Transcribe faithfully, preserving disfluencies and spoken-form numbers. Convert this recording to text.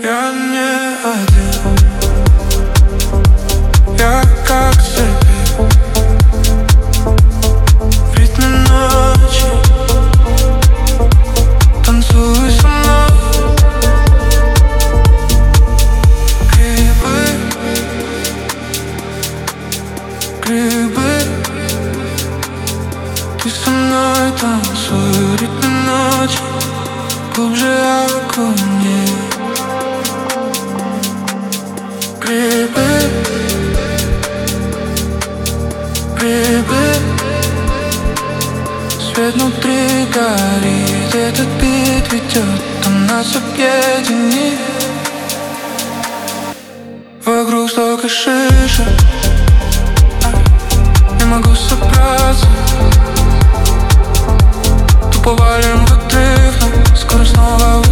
Я не один, я как цепи в ритме ночи. Танцуй со мной. Грибы, грибы, ты со мной танцуй в ритме ночи. Глубже окуни. Грибы, грибы, свет внутри горит. Этот бит ведет, он нас объединит. Вокруг столько шишек, не могу собраться. Тупо валим в отрыв, но скоро снова